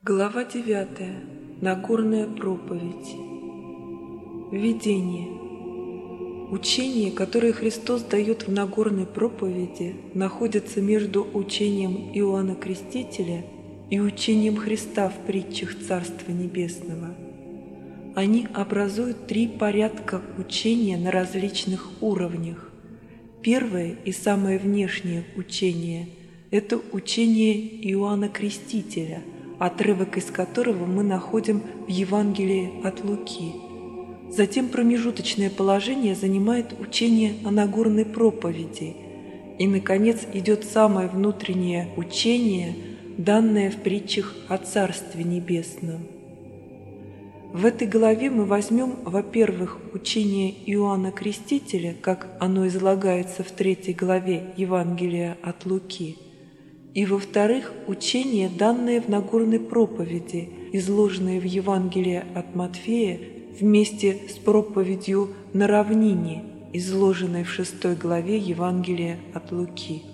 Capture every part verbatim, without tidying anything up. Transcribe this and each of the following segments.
Глава девятая. Нагорная проповедь. Введение. Учение, которое Христос дает в Нагорной проповеди, находится между учением Иоанна Крестителя и учением Христа в притчах Царства Небесного. Они образуют три порядка учения на различных уровнях. Первое и самое внешнее учение – это учение Иоанна Крестителя, отрывок из которого мы находим в Евангелии от Луки. Затем промежуточное положение занимает учение о Нагорной проповеди. И, наконец, идет самое внутреннее учение, данное в притчах о Царстве Небесном. В этой главе мы возьмем, во-первых, учение Иоанна Крестителя, как оно излагается в третьей главе Евангелия от Луки, и, во-вторых, учение, данное в Нагорной проповеди, изложенное в Евангелии от Матфея вместе с проповедью на равнине, изложенной в шестой главе Евангелия от Луки.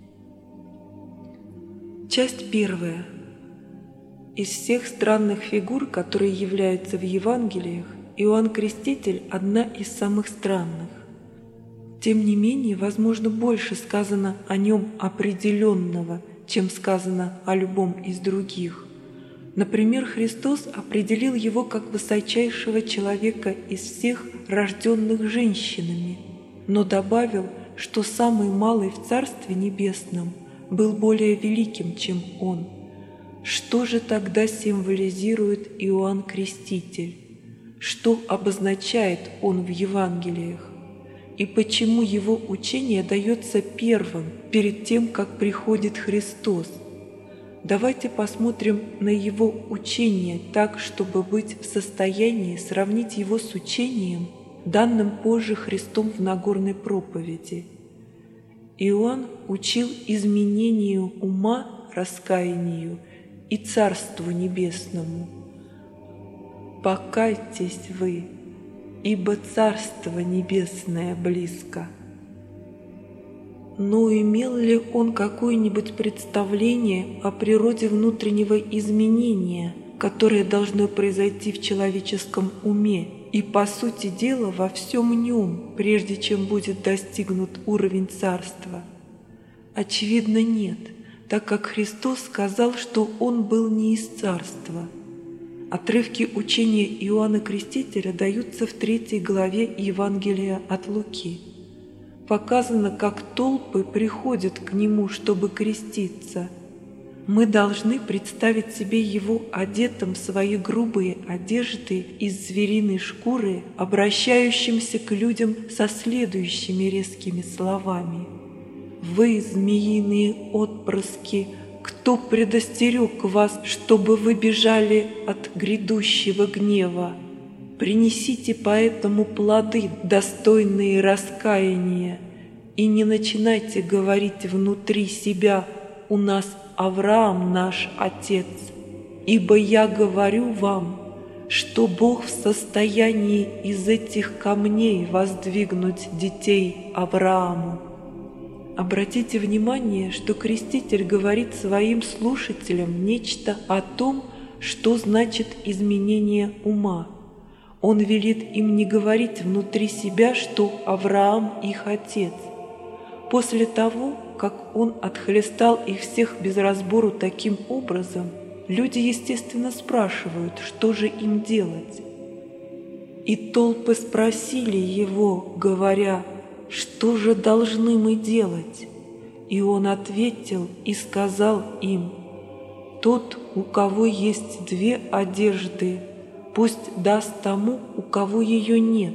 Часть первая. Из всех странных фигур, которые являются в Евангелиях, Иоанн Креститель – одна из самых странных. Тем не менее, возможно, больше сказано о нем определенного, чем сказано о любом из других. Например, Христос определил его как высочайшего человека из всех рожденных женщинами, но добавил, что самый малый в Царстве Небесном был более великим, чем он. Что же тогда символизирует Иоанн Креститель? Что обозначает он в Евангелиях? И почему его учение дается первым, перед тем, как приходит Христос? Давайте посмотрим на его учение так, чтобы быть в состоянии сравнить его с учением, данным позже Христом в Нагорной проповеди. Иоанн учил изменению ума, раскаянию и Царству Небесному. «Покайтесь вы, ибо Царство Небесное близко». Но имел ли он какое-нибудь представление о природе внутреннего изменения, которое должно произойти в человеческом уме, и, по сути дела, во всем нем, прежде чем будет достигнут уровень царства? Очевидно, нет, так как Христос сказал, что он был не из царства. Отрывки учения Иоанна Крестителя даются в третьей главе Евангелия от Луки. Показано, как толпы приходят к нему, чтобы креститься. Мы должны представить себе его одетым в свои грубые одежды из звериной шкуры, обращающимся к людям со следующими резкими словами: «Вы, змеиные отпрыски, кто предостерег вас, чтобы вы бежали от грядущего гнева? Принесите поэтому плоды, достойные раскаяния, и не начинайте говорить внутри себя: у нас Авраам наш отец, ибо я говорю вам, что Бог в состоянии из этих камней воздвигнуть детей Аврааму». Обратите внимание, что Креститель говорит своим слушателям нечто о том, что значит изменение ума. Он велит им не говорить внутри себя, что Авраам их отец. После того, как он отхлестал их всех без разбору таким образом, люди, естественно, спрашивают, что же им делать. И толпы спросили его, говоря: «Что же должны мы делать?» И он ответил и сказал им: «Тот, у кого есть две одежды, пусть даст тому, у кого ее нет,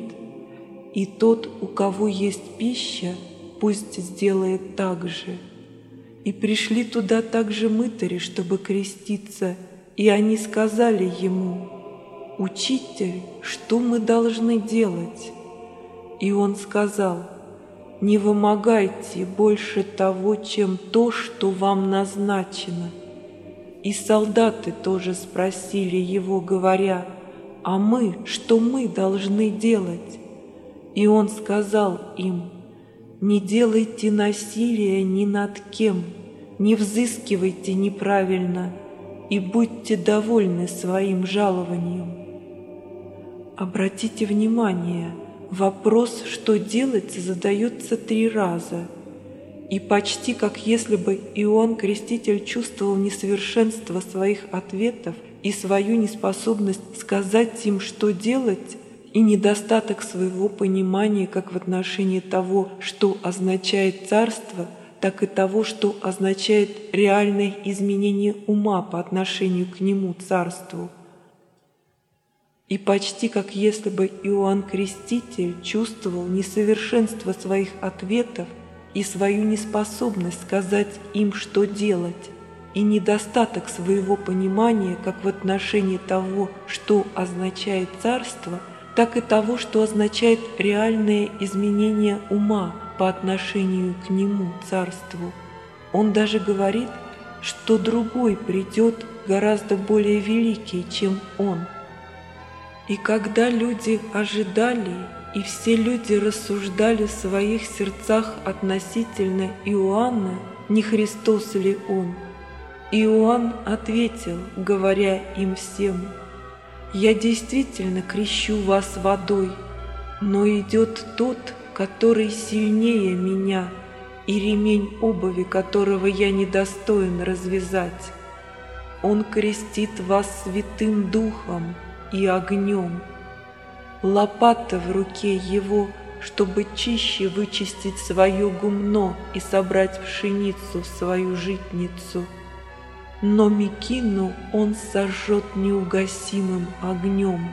и тот, у кого есть пища, пусть сделает так же». И пришли туда также мытари, чтобы креститься, и они сказали ему: «Учитель, что мы должны делать?» И он сказал: «Не вымогайте больше того, чем то, что вам назначено». И солдаты тоже спросили его, говоря: «А мы, что мы должны делать?» И он сказал им: «Не делайте насилия ни над кем, не взыскивайте неправильно, и будьте довольны своим жалованием. Обратите внимание, вопрос «что делать?» задается три раза. И почти как если бы Иоанн Креститель чувствовал несовершенство своих ответов и свою неспособность сказать им, что делать, и недостаток своего понимания как в отношении того, что означает царство, так и того, что означает реальное изменение ума по отношению к нему, царству. И почти как если бы Иоанн Креститель чувствовал несовершенство своих ответов и свою неспособность сказать им, что делать, и недостаток своего понимания как в отношении того, что означает царство, так и того, что означает реальное изменение ума по отношению к нему, царству. Он даже говорит, что другой придет гораздо более великий, чем он. И когда люди ожидали, и все люди рассуждали в своих сердцах относительно Иоанна, не Христос ли он, Иоанн ответил, говоря им всем: «Я действительно крещу вас водой, но идет тот, который сильнее меня, и ремень обуви которого я недостоин развязать. Он крестит вас Святым Духом и огнем. Лопата в руке его, чтобы чище вычистить свое гумно и собрать пшеницу в свою житницу. Но мекину он сожжет неугасимым огнем».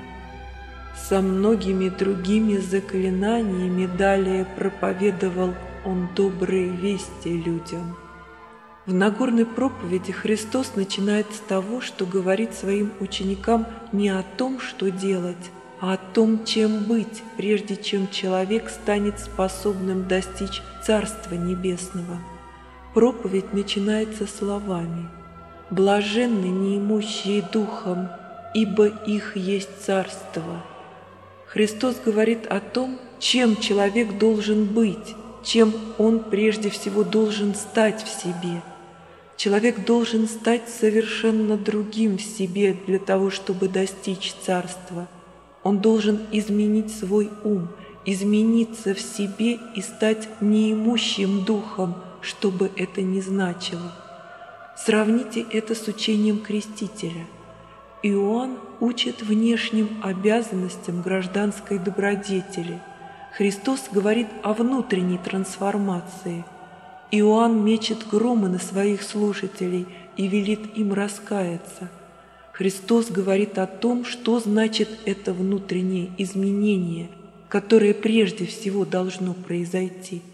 Со многими другими заклинаниями далее проповедовал он добрые вести людям. В Нагорной проповеди Христос начинает с того, что говорит своим ученикам не о том, что делать, а о том, чем быть, прежде чем человек станет способным достичь Царства Небесного. Проповедь начинается словами: «Блаженны неимущие духом, ибо их есть царство». Христос говорит о том, чем человек должен быть, чем он прежде всего должен стать в себе. Человек должен стать совершенно другим в себе для того, чтобы достичь царства. Он должен изменить свой ум, измениться в себе и стать неимущим духом, что бы это ни значило. Сравните это с учением Крестителя. Иоанн учит внешним обязанностям гражданской добродетели. Христос говорит о внутренней трансформации. Иоанн мечет громы на своих слушателей и велит им раскаяться. Христос говорит о том, что значит это внутреннее изменение, которое прежде всего должно произойти.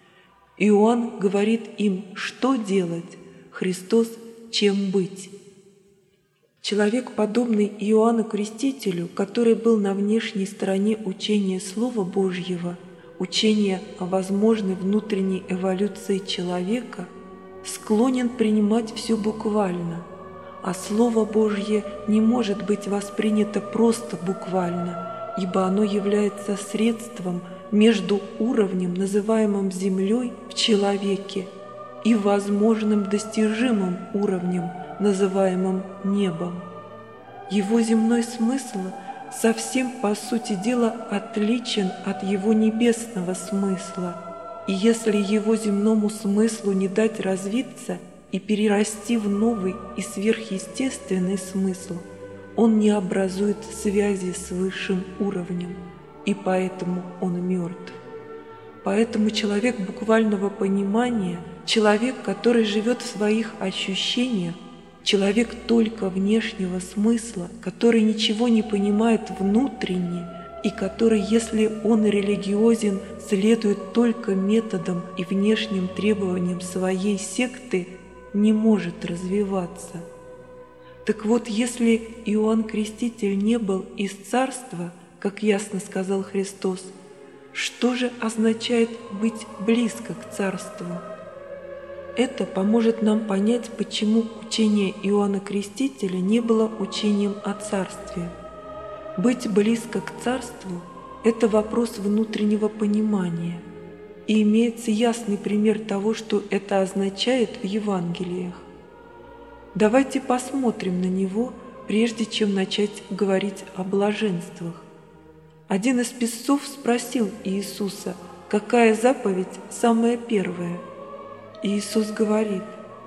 Иоанн говорит им, что делать, Христос – чем быть. Человек, подобный Иоанну Крестителю, который был на внешней стороне учения Слова Божьего, учения о возможной внутренней эволюции человека, склонен принимать все буквально, а Слово Божье не может быть воспринято просто буквально, ибо оно является средством между уровнем, называемым землей в человеке, и возможным достижимым уровнем, называемым небом. Его земной смысл совсем, по сути дела, отличен от его небесного смысла, и если его земному смыслу не дать развиться и перерасти в новый и сверхъестественный смысл, он не образует связи с высшим уровнем, и поэтому он мертв. Поэтому человек буквального понимания, человек, который живет в своих ощущениях, человек только внешнего смысла, который ничего не понимает внутренне и который, если он религиозен, следует только методам и внешним требованиям своей секты, не может развиваться. Так вот, если Иоанн Креститель не был из царства, как ясно сказал Христос, что же означает быть близко к царству? Это поможет нам понять, почему учение Иоанна Крестителя не было учением о царстве. Быть близко к царству – это вопрос внутреннего понимания, и имеется ясный пример того, что это означает в Евангелиях. Давайте посмотрим на него, прежде чем начать говорить о блаженствах. Один из песцов спросил Иисуса, какая заповедь самая первая. Иисус говорит: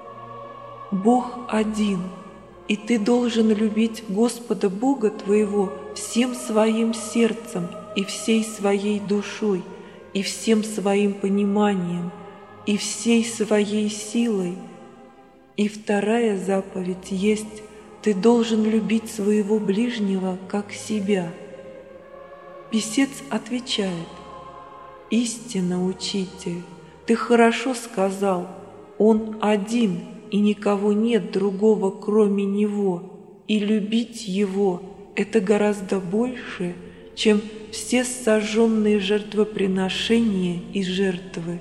«Бог один, и ты должен любить Господа Бога твоего всем своим сердцем и всей своей душой, и всем своим пониманием, и всей своей силой. И вторая заповедь есть: ты должен любить своего ближнего, как себя». Песец отвечает: «Истинно, Учитель, ты хорошо сказал, Он один, и никого нет другого, кроме Него, и любить Его – это гораздо больше, чем все сожженные жертвоприношения и жертвы».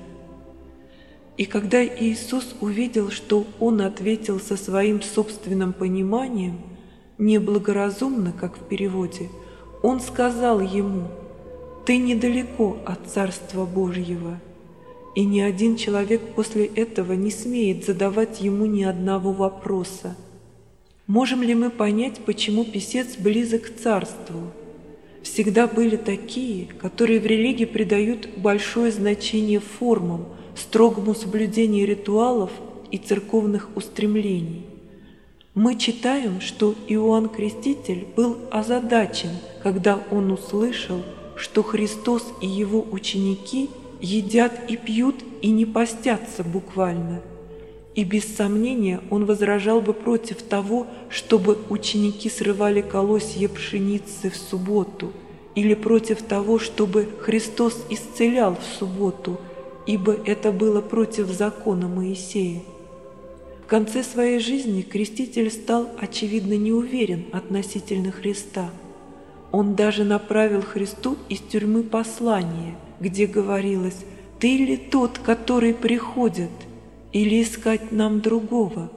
И когда Иисус увидел, что он ответил со своим собственным пониманием, неблагоразумно, как в переводе, он сказал ему: «Ты недалеко от Царства Божьего». И ни один человек после этого не смеет задавать ему ни одного вопроса. Можем ли мы понять, почему песец близок к царству? Всегда были такие, которые в религии придают большое значение формам, строгому соблюдению ритуалов и церковных устремлений. Мы читаем, что Иоанн Креститель был озадачен, когда он услышал, что Христос и его ученики едят и пьют и не постятся буквально. И без сомнения он возражал бы против того, чтобы ученики срывали колосья пшеницы в субботу, или против того, чтобы Христос исцелял в субботу, ибо это было против закона Моисея. В конце своей жизни Креститель стал, очевидно, не уверен относительно Христа. Он даже направил Христу из тюрьмы послание, где говорилось: «Ты ли тот, который приходит, или искать нам другого?»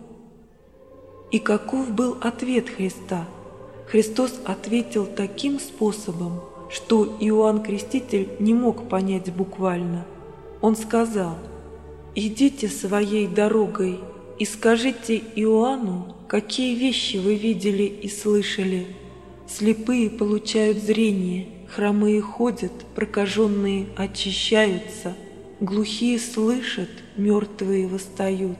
И каков был ответ Христа? Христос ответил таким способом, что Иоанн Креститель не мог понять буквально. Он сказал: «Идите своей дорогой и скажите Иоанну, какие вещи вы видели и слышали. Слепые получают зрение, хромые ходят, прокаженные очищаются, глухие слышат, мертвые восстают».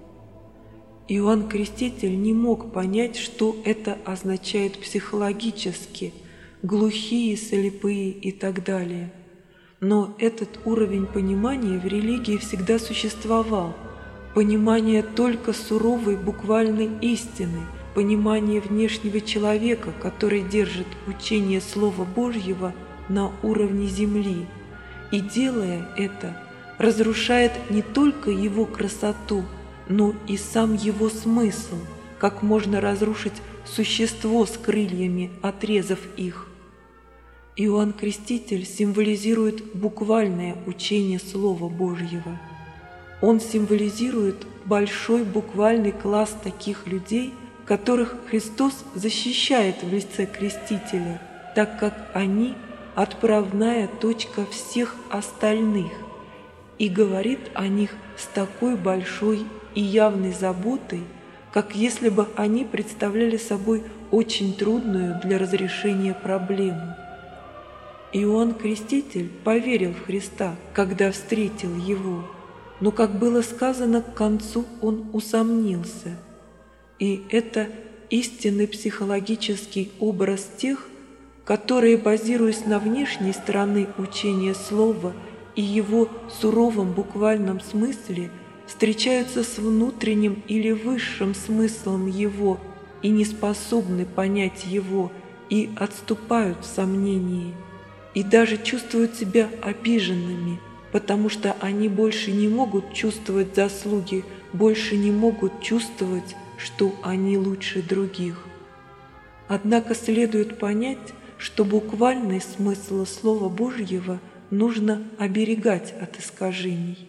Иоанн Креститель не мог понять, что это означает психологически, глухие, слепые и так далее. Но этот уровень понимания в религии всегда существовал. Понимание только суровой буквальной истины, понимание внешнего человека, который держит учение Слова Божьего на уровне земли, и, делая это, разрушает не только его красоту, но и сам его смысл, как можно разрушить существо с крыльями, отрезав их. Иоанн Креститель символизирует буквальное учение Слова Божьего. Он символизирует большой буквальный класс таких людей, которых Христос защищает в лице Крестителя, так как они – отправная точка всех остальных, и говорит о них с такой большой и явной заботой, как если бы они представляли собой очень трудную для разрешения проблему. Иоанн Креститель поверил в Христа, когда встретил Его, но, как было сказано, к концу он усомнился. И это истинный психологический образ тех, которые, базируясь на внешней стороне учения Слова и его суровом буквальном смысле, встречаются с внутренним или высшим смыслом его и не способны понять его, и отступают в сомнении, и даже чувствуют себя обиженными, потому что они больше не могут чувствовать заслуги, больше не могут чувствовать, что они лучше других. Однако следует понять, что буквальный смысл Слова Божьего нужно оберегать от искажений.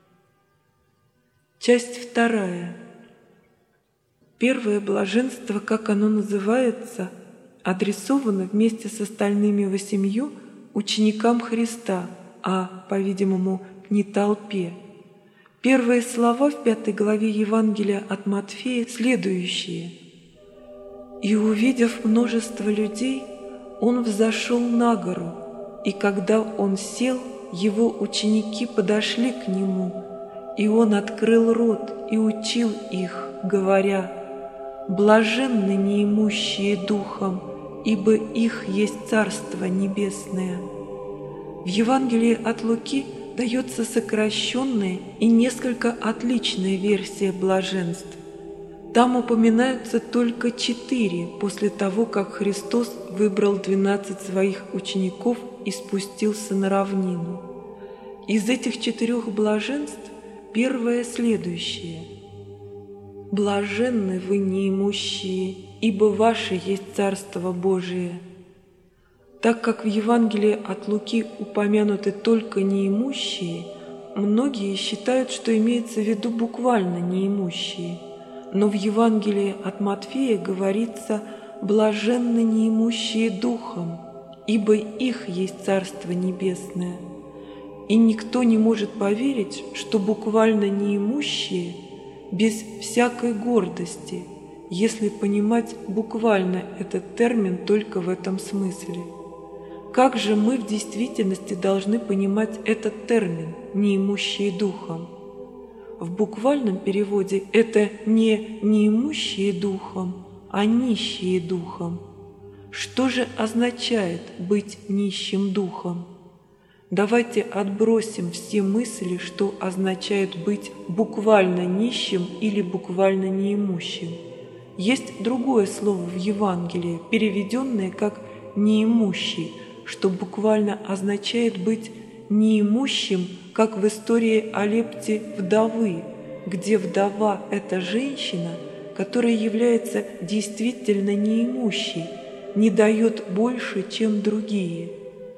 Часть вторая. Первое блаженство, как оно называется, адресовано вместе с остальными восемью ученикам Христа, а, по-видимому, не толпе. Первые слова в пятой главе Евангелия от Матфея следующие. «И, увидев множество людей, он взошел на гору, и когда он сел, его ученики подошли к нему, и он открыл рот и учил их, говоря: блаженны неимущие духом, ибо их есть Царство Небесное». В Евангелии от Луки дается сокращенная и несколько отличная версия блаженств. Там упоминаются только четыре после того, как Христос выбрал двенадцать своих учеников и спустился на равнину. Из этих четырех блаженств первое следующее. «Блаженны вы неимущие, ибо ваше есть Царство Божие». Так как в Евангелии от Луки упомянуты только неимущие, многие считают, что имеется в виду буквально неимущие. Но в Евангелии от Матфея говорится «блаженны неимущие духом, ибо их есть Царство Небесное». И никто не может поверить, что буквально неимущие без всякой гордости, если понимать буквально этот термин только в этом смысле. Как же мы в действительности должны понимать этот термин «неимущие духом»? В буквальном переводе это не «неимущие духом», а «нищие духом». Что же означает быть нищим духом? Давайте отбросим все мысли, что означает быть буквально нищим или буквально неимущим. Есть другое слово в Евангелии, переведенное как «неимущий», что буквально означает быть неимущим, как в истории о лепте вдовы, где вдова – это женщина, которая является действительно неимущей, не дает больше, чем другие.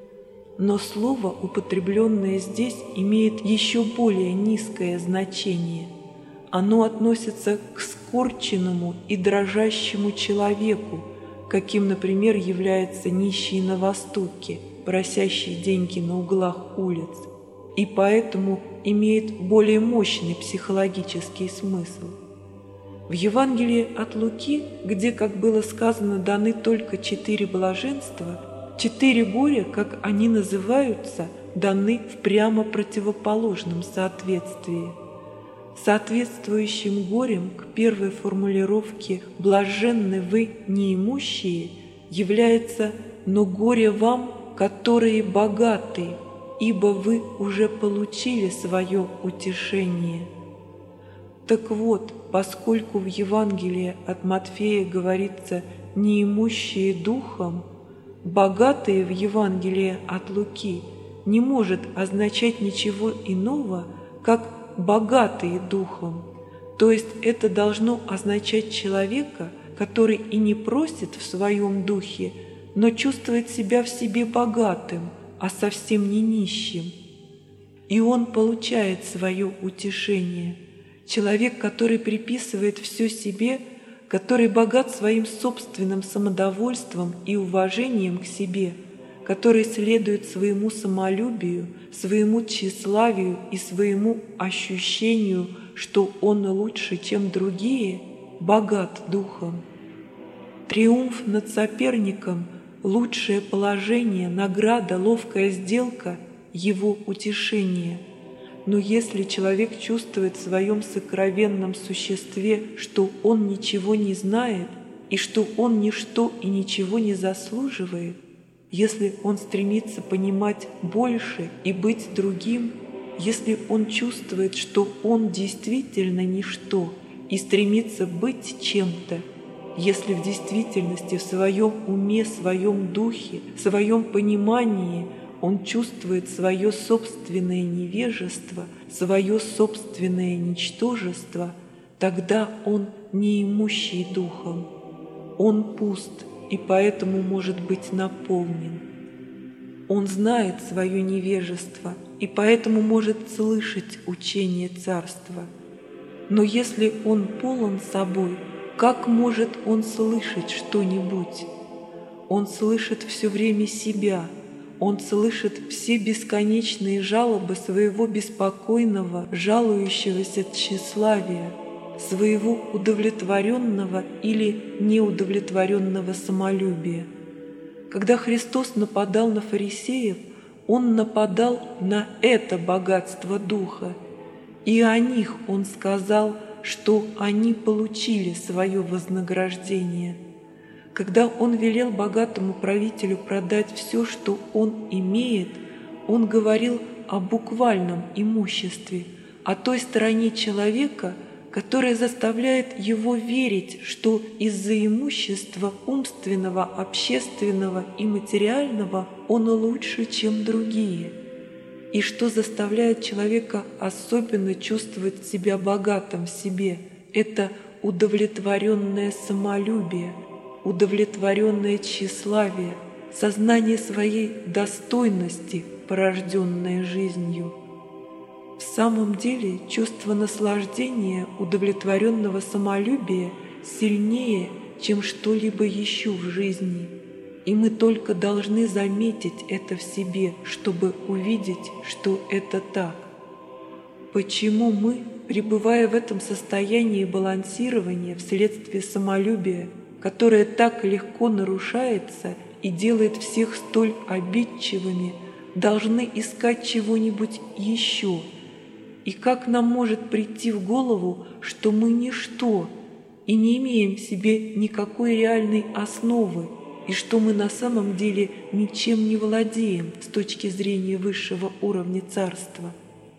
Но слово, употребленное здесь, имеет еще более низкое значение. Оно относится к скорченному и дрожащему человеку, каким, например, является нищий на Востоке, просящий деньги на углах улиц, и поэтому имеет более мощный психологический смысл. В Евангелии от Луки, где, как было сказано, даны только четыре блаженства, четыре горя, как они называются, даны в прямо противоположном соответствии. Соответствующим горем к первой формулировке «блаженны вы неимущие» является «но горе вам, которые богаты, ибо вы уже получили свое утешение». Так вот, поскольку в Евангелии от Матфея говорится «неимущие духом», «богатые» в Евангелии от Луки не может означать ничего иного, как «богатые духом», то есть это должно означать человека, который и не просит в своем духе, но чувствует себя в себе богатым, а совсем не нищим. И он получает свое утешение. Человек, который приписывает все себе, который богат своим собственным самодовольством и уважением к себе, который следует своему самолюбию, своему тщеславию и своему ощущению, что он лучше, чем другие, богат духом. Триумф над соперником, лучшее положение, награда, ловкая сделка – его утешение. Но если человек чувствует в своем сокровенном существе, что он ничего не знает и что он ничто и ничего не заслуживает, если он стремится понимать больше и быть другим, если он чувствует, что он действительно ничто и стремится быть чем-то, если в действительности в своем уме, своем духе, своем понимании он чувствует свое собственное невежество, свое собственное ничтожество, тогда он неимущий духом. Он пуст и поэтому может быть наполнен. Он знает свое невежество и поэтому может слышать учение Царства. Но если он полон собой, как может он слышать что-нибудь? Он слышит все время себя, он слышит все бесконечные жалобы своего беспокойного, жалующегося тщеславия, своего удовлетворенного или неудовлетворенного самолюбия. Когда Христос нападал на фарисеев, Он нападал на это богатство духа, и о них Он сказал, что они получили свое вознаграждение. Когда Он велел богатому правителю продать все, что он имеет, Он говорил о буквальном имуществе, о той стороне человека, которая заставляет его верить, что из-за имущества умственного, общественного и материального он лучше, чем другие, и что заставляет человека особенно чувствовать себя богатым в себе. Это удовлетворенное самолюбие, удовлетворенное тщеславие, сознание своей достойности, порожденное жизнью. В самом деле чувство наслаждения, удовлетворенного самолюбия сильнее, чем что-либо еще в жизни, и мы только должны заметить это в себе, чтобы увидеть, что это так. Почему мы, пребывая в этом состоянии балансирования вследствие самолюбия, которое так легко нарушается и делает всех столь обидчивыми, должны искать чего-нибудь еще? И как нам может прийти в голову, что мы ничто и не имеем в себе никакой реальной основы, и что мы на самом деле ничем не владеем с точки зрения высшего уровня царства?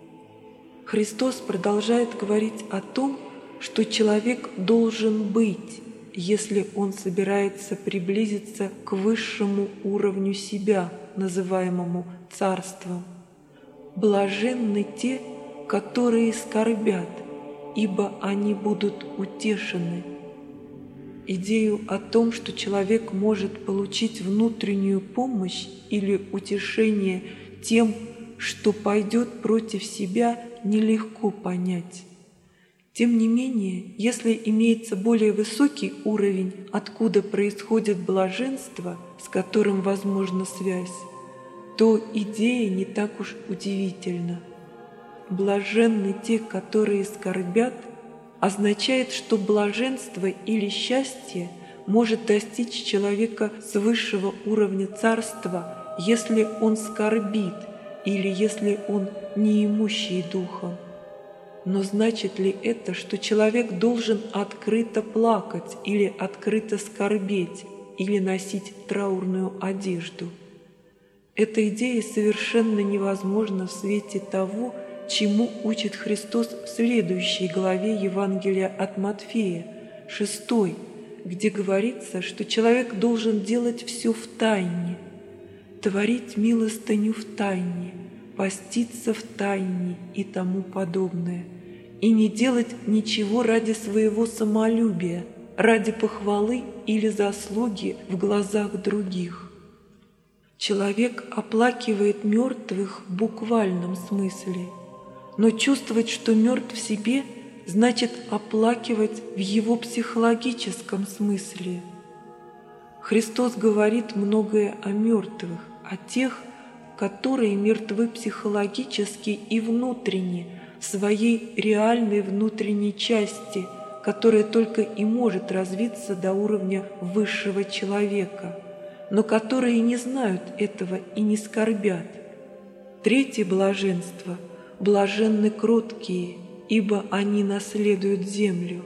Христос продолжает говорить о том, что человек должен быть, если он собирается приблизиться к высшему уровню себя, называемому царством. Блаженны те, которые скорбят, ибо они будут утешены. Идею о том, что человек может получить внутреннюю помощь или утешение тем, что пойдет против себя, нелегко понять. Тем не менее, если имеется более высокий уровень, откуда происходит блаженство, с которым возможна связь, то идея не так уж удивительна. «Блаженны те, которые скорбят» означает, что блаженство или счастье может достичь человека с высшего уровня царства, если он скорбит или если он неимущий духом. Но значит ли это, что человек должен открыто плакать или открыто скорбеть или носить траурную одежду? Эта идея совершенно невозможна в свете того, чему учит Христос в следующей главе Евангелия от Матфея, шестой, где говорится, что человек должен делать все в тайне, творить милостыню в тайне, поститься в тайне и тому подобное, и не делать ничего ради своего самолюбия, ради похвалы или заслуги в глазах других. Человек оплакивает мертвых в буквальном смысле, но чувствовать, что мертв в себе, значит оплакивать в его психологическом смысле. Христос говорит многое о мертвых, о тех, которые мертвы психологически и внутренне, в своей реальной внутренней части, которая только и может развиться до уровня высшего человека, но которые не знают этого и не скорбят. Третье блаженство – блаженны кроткие, ибо они наследуют землю.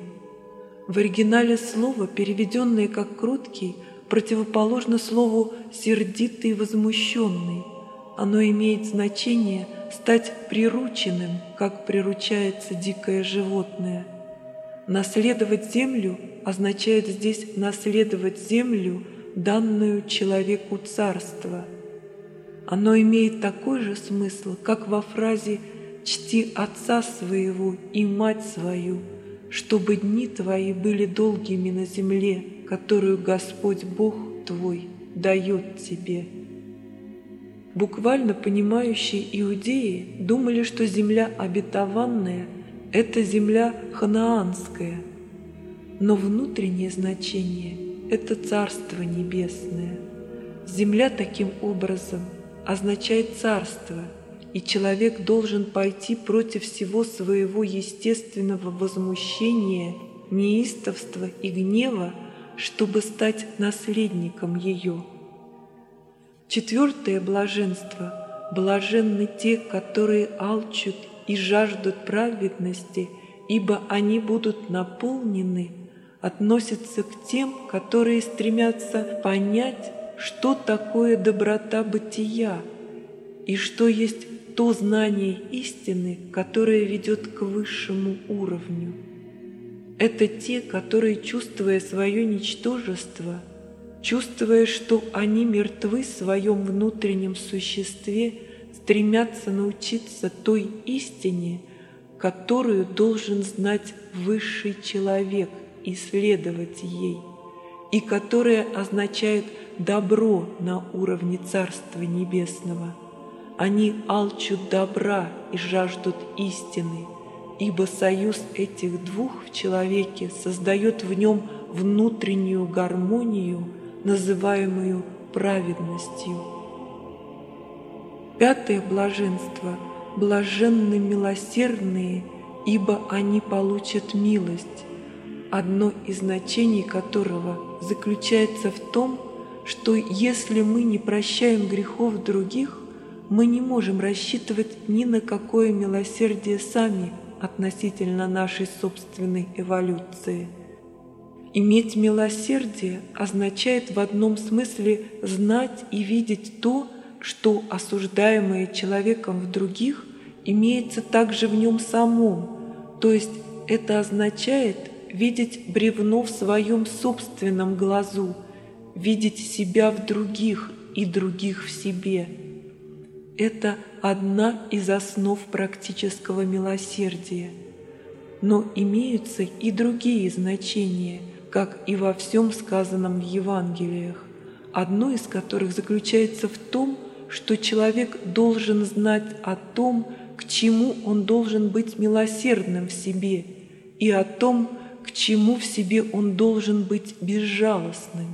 В оригинале слово, переведенное как «кроткий», противоположно слову «сердитый и возмущенный». Оно имеет значение стать прирученным, как приручается дикое животное. Наследовать землю означает здесь наследовать землю, данную человеку царства. Оно имеет такой же смысл, как во фразе «чти отца своего и мать свою, чтобы дни твои были долгими на земле, которую Господь Бог твой дает тебе». Буквально понимающие иудеи думали, что земля обетованная – это земля ханаанская, но внутреннее значение – это Царство Небесное. Земля таким образом означает царство, и человек должен пойти против всего своего естественного возмущения, неистовства и гнева, чтобы стать наследником ее. Четвертое блаженство – блаженны те, которые алчут и жаждут праведности, ибо они будут наполнены, относятся к тем, которые стремятся понять, что такое доброта бытия и что есть то знание истины, которое ведет к высшему уровню. Это те, которые, чувствуя свое ничтожество, чувствуя, что они мертвы в своем внутреннем существе, стремятся научиться той истине, которую должен знать высший человек, и следовать ей, и которая означает добро на уровне Царства Небесного. Они алчут добра и жаждут истины, ибо союз этих двух в человеке создает в нем внутреннюю гармонию, называемую праведностью. Пятое блаженство – блаженны милосердные, ибо они получат милость, одно из значений которого заключается в том, что если мы не прощаем грехов других, мы не можем рассчитывать ни на какое милосердие сами относительно нашей собственной эволюции. Иметь милосердие означает в одном смысле знать и видеть то, что осуждаемое человеком в других имеется также в нем самом, то есть это означает видеть бревно в своем собственном глазу, видеть себя в других и других в себе. Это одна из основ практического милосердия. Но имеются и другие значения, как и во всем сказанном в Евангелиях, одно из которых заключается в том, что человек должен знать о том, к чему он должен быть милосердным в себе, и о том, к чему в себе он должен быть безжалостным.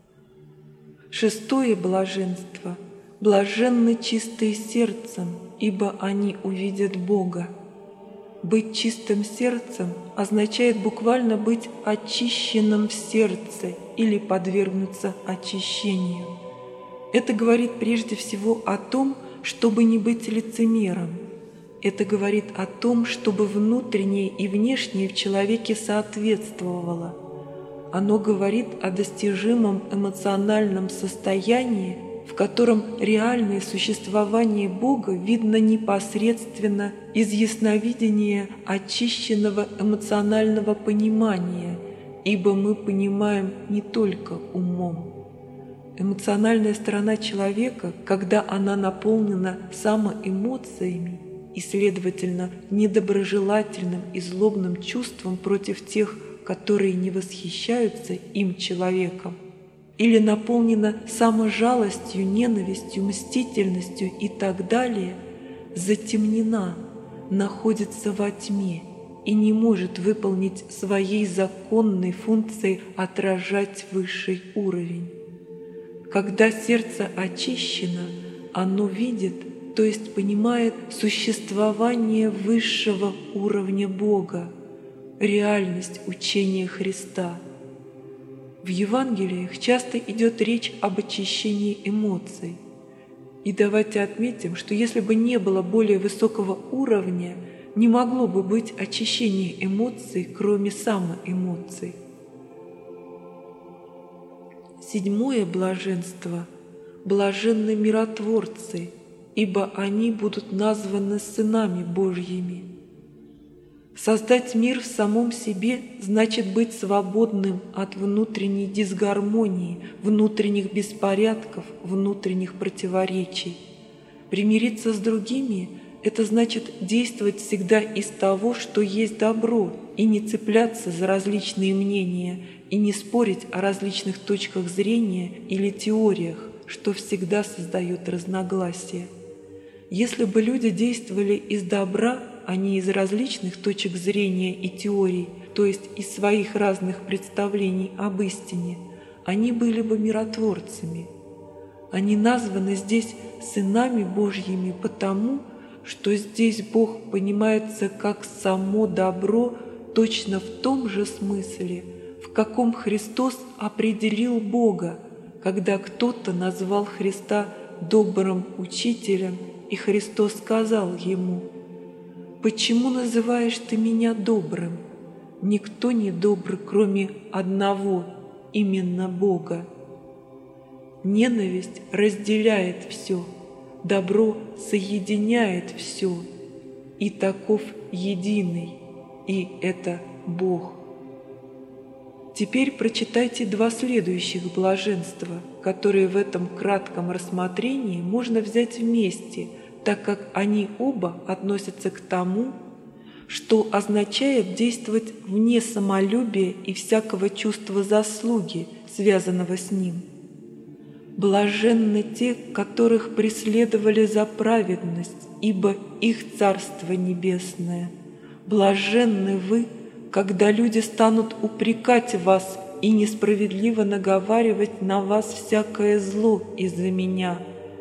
Шестое блаженство – блаженны чистые сердцем, ибо они увидят Бога. Быть чистым сердцем означает буквально быть очищенным в сердце или подвергнуться очищению. Это говорит прежде всего о том, чтобы не быть лицемером. Это говорит о том, чтобы внутреннее и внешнее в человеке соответствовало. Оно говорит о достижимом эмоциональном состоянии, в котором реальное существование Бога видно непосредственно из ясновидения очищенного эмоционального понимания, ибо мы понимаем не только умом. Эмоциональная сторона человека, когда она наполнена самоэмоциями, и, следовательно, недоброжелательным и злобным чувством против тех, которые не восхищаются им человеком, или наполнена саможалостью, ненавистью, мстительностью и так далее, затемнена, находится во тьме и не может выполнить своей законной функции отражать высший уровень. Когда сердце очищено, оно видит, то есть понимает существование высшего уровня Бога, реальность учения Христа. В Евангелиях часто идет речь об очищении эмоций. И давайте отметим, что если бы не было более высокого уровня, не могло бы быть очищения эмоций, кроме самоэмоций. Седьмое блаженство – блаженны миротворцы, ибо они будут названы сынами Божьими. Создать мир в самом себе значит быть свободным от внутренней дисгармонии, внутренних беспорядков, внутренних противоречий. Примириться с другими – это значит действовать всегда из того, что есть добро, и не цепляться за различные мнения, и не спорить о различных точках зрения или теориях, что всегда создает разногласия. Если бы люди действовали из добра, а не из различных точек зрения и теорий, то есть из своих разных представлений об истине, они были бы миротворцами. Они названы здесь сынами Божьими потому, что здесь Бог понимается как само добро точно в том же смысле, в каком Христос определил Бога, когда кто-то назвал Христа добрым учителем, и Христос сказал ему: «Почему называешь ты меня добрым? Никто не добр, кроме одного, именно Бога». Ненависть разделяет все, добро соединяет все, и таков единый, и это Бог. Теперь прочитайте два следующих блаженства, которые в этом кратком рассмотрении можно взять вместе, так как они оба относятся к тому, что означает действовать вне самолюбия и всякого чувства заслуги, связанного с ним. Блаженны те, которых преследовали за праведность, ибо их Царство Небесное. Блаженны вы, когда люди станут упрекать вас и несправедливо наговаривать на вас всякое зло из-за меня.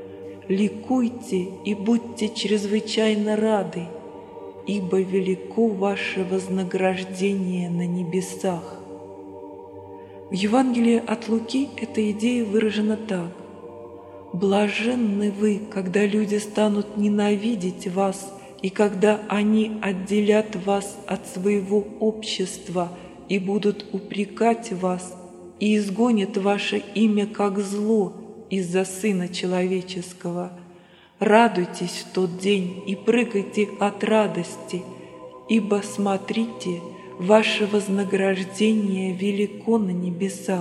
Ликуйте и будьте чрезвычайно рады, ибо велико ваше вознаграждение на небесах. В Евангелии от Луки эта идея выражена так: «Блаженны вы, когда люди станут ненавидеть вас, и когда они отделят вас от своего общества и будут упрекать вас, и изгонят ваше имя как зло из-за Сына Человеческого. Радуйтесь в тот день и прыгайте от радости, ибо, смотрите, ваше вознаграждение велико на небесах».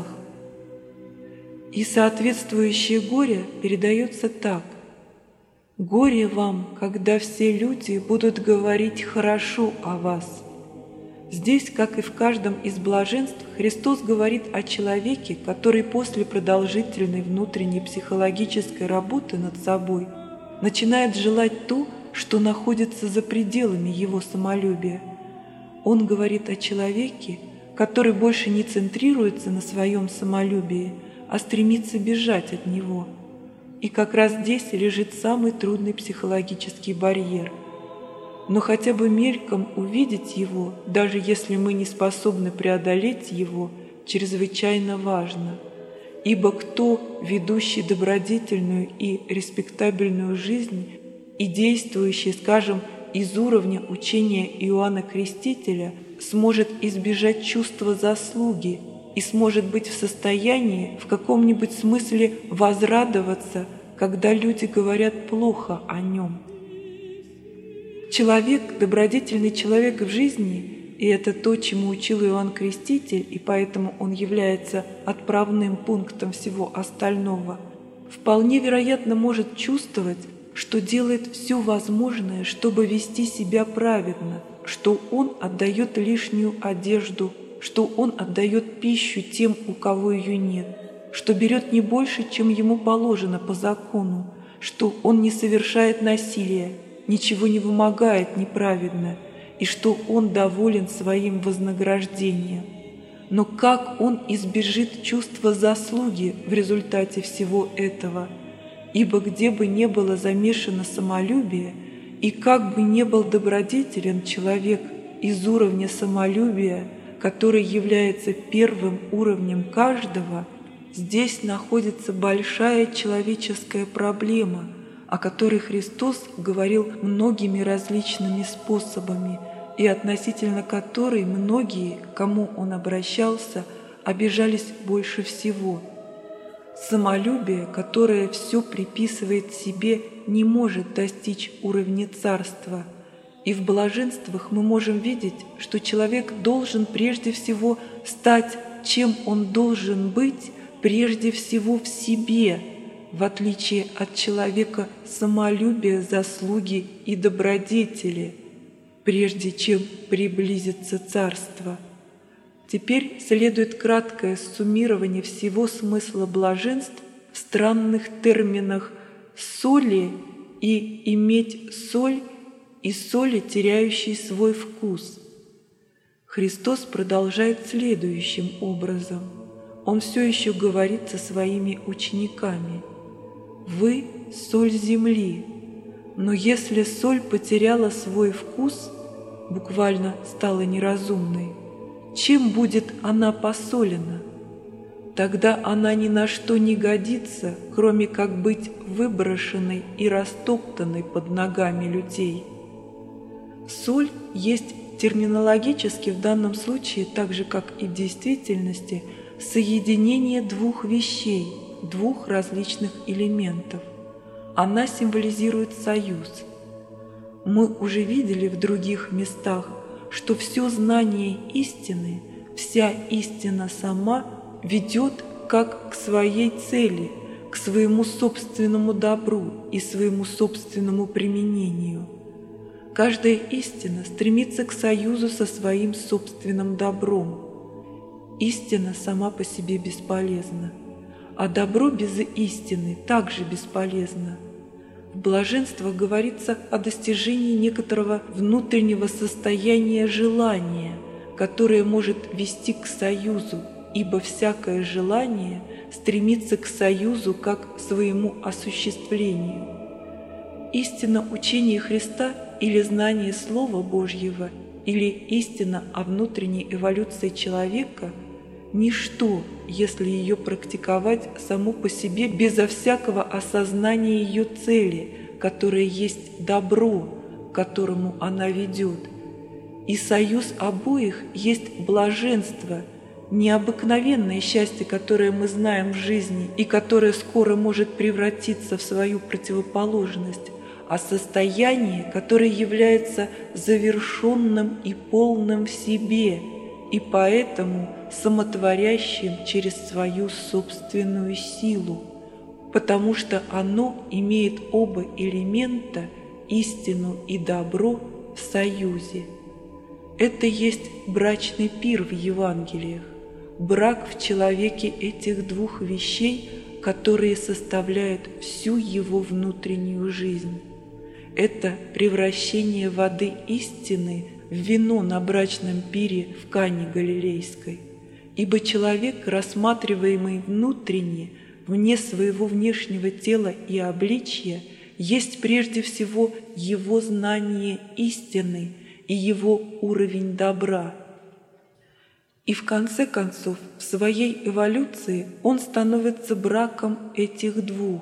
И соответствующее горе передается так: «Горе вам, когда все люди будут говорить хорошо о вас». Здесь, как и в каждом из блаженств, Христос говорит о человеке, который после продолжительной внутренней психологической работы над собой начинает желать то, что находится за пределами его самолюбия. Он говорит о человеке, который больше не центрируется на своем самолюбии, а стремится бежать от него. И как раз здесь лежит самый трудный психологический барьер. Но хотя бы мельком увидеть его, даже если мы не способны преодолеть его, чрезвычайно важно. Ибо кто, ведущий добродетельную и респектабельную жизнь и действующий, скажем, из уровня учения Иоанна Крестителя, сможет избежать чувства заслуги и сможет быть в состоянии в каком-нибудь смысле возрадоваться, когда люди говорят плохо о нем. Человек, добродетельный человек в жизни, и это то, чему учил Иоанн Креститель, и поэтому он является отправным пунктом всего остального, вполне вероятно может чувствовать, что делает все возможное, чтобы вести себя праведно, что он отдает лишнюю одежду, что он отдает пищу тем, у кого ее нет, что берет не больше, чем ему положено по закону, что он не совершает насилия, ничего не вымогает неправедно, и что он доволен своим вознаграждением. Но как он избежит чувства заслуги в результате всего этого? Ибо где бы ни было замешано самолюбие, и как бы ни был добродетелен человек из уровня самолюбия, который является первым уровнем каждого, здесь находится большая человеческая проблема, о которой Христос говорил многими различными способами, и относительно которой многие, к кому Он обращался, обижались больше всего. Самолюбие, которое все приписывает себе, не может достичь уровня царства. И в блаженствах мы можем видеть, что человек должен прежде всего стать, чем он должен быть, прежде всего в себе, в отличие от человека самолюбия, заслуги и добродетели, прежде чем приблизится царство. Теперь следует краткое суммирование всего смысла блаженств в странных терминах «соли» и «иметь соль» и «соли, теряющей свой вкус». Христос продолжает следующим образом. Он все еще говорит со своими учениками. Вы – соль земли, но если соль потеряла свой вкус, буквально стала неразумной, чем будет она посолена? Тогда она ни на что не годится, кроме как быть выброшенной и растоптанной под ногами людей. Соль есть терминологически в данном случае, так же как и в действительности, соединение двух вещей, двух различных элементов. Она символизирует союз. Мы уже видели в других местах, что все знание истины, вся истина сама ведет как к своей цели, к своему собственному добру и своему собственному применению. Каждая истина стремится к союзу со своим собственным добром. Истина сама по себе бесполезна, а добро без истины также бесполезно. В блаженствах говорится о достижении некоторого внутреннего состояния желания, которое может вести к союзу, ибо всякое желание стремится к союзу как к своему осуществлению. Истина учения Христа или знание Слова Божьего, или истина о внутренней эволюции человека – ничто, если ее практиковать само по себе безо всякого осознания ее цели, которая есть добро, к которому она ведет. И союз обоих есть блаженство, необыкновенное счастье, которое мы знаем в жизни и которое скоро может превратиться в свою противоположность, а состояние, которое является завершенным и полным в себе, и поэтому самотворящим через свою собственную силу, потому что оно имеет оба элемента, истину и добро, в союзе. Это есть брачный пир в Евангелиях, брак в человеке этих двух вещей, которые составляют всю его внутреннюю жизнь. Это превращение воды истины в вино на брачном пире в Кане Галилейской, ибо человек, рассматриваемый внутренне, вне своего внешнего тела и обличья, есть прежде всего его знание истины и его уровень добра. И в конце концов, в своей эволюции он становится браком этих двух.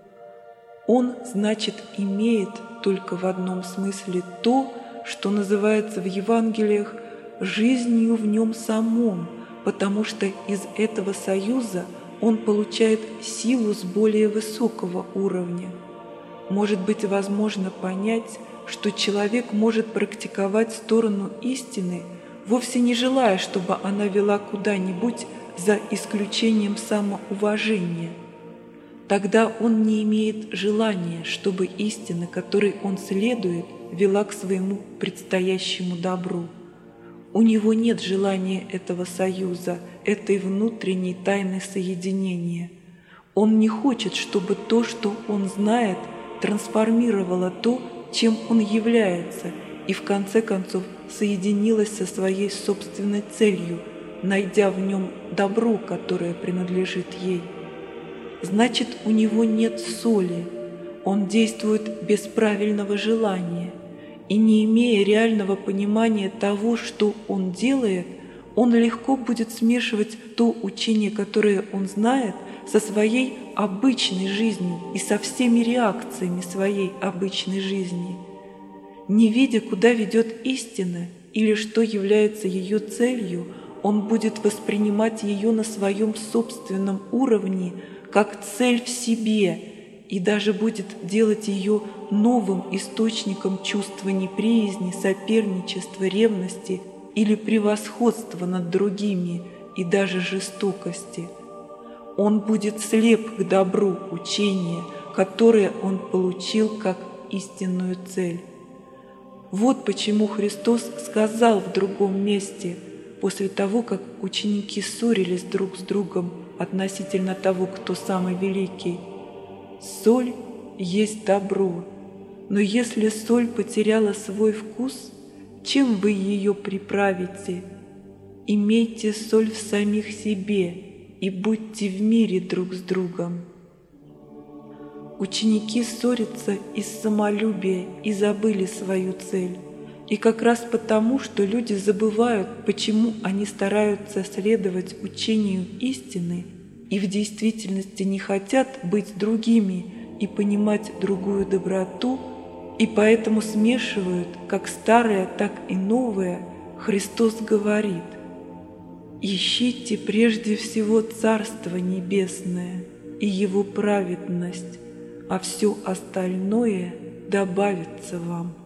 Он, значит, имеет только в одном смысле то, что называется в Евангелиях жизнью в нем самом, потому что из этого союза он получает силу с более высокого уровня. Может быть возможно понять, что человек может практиковать сторону истины, вовсе не желая, чтобы она вела куда-нибудь за исключением самоуважения. Тогда он не имеет желания, чтобы истина, которой он следует, вела к своему предстоящему добру. У него нет желания этого союза, этой внутренней тайны соединения. Он не хочет, чтобы то, что он знает, трансформировало то, чем он является, и в конце концов соединилось со своей собственной целью, найдя в нем добро, которое принадлежит ей. Значит, у него нет соли, он действует без правильного желания, и не имея реального понимания того, что он делает, он легко будет смешивать то учение, которое он знает, со своей обычной жизнью и со всеми реакциями своей обычной жизни. Не видя, куда ведет истина или что является ее целью, он будет воспринимать ее на своем собственном уровне как цель в себе и даже будет делать ее новым источником чувства неприязни, соперничества, ревности или превосходства над другими и даже жестокости. Он будет слеп к добру учения, которое он получил как истинную цель. Вот почему Христос сказал в другом месте, после того, как ученики ссорились друг с другом относительно того, кто самый великий: «Соль есть добро, но если соль потеряла свой вкус, чем вы ее приправите? Имейте соль в самих себе и будьте в мире друг с другом». Ученики ссорятся из самолюбия и забыли свою цель. И как раз потому, что люди забывают, почему они стараются следовать учению истины и в действительности не хотят быть другими и понимать другую доброту, и поэтому смешивают как старое, так и новое, Христос говорит: «Ищите прежде всего Царство Небесное и Его праведность, а все остальное добавится вам».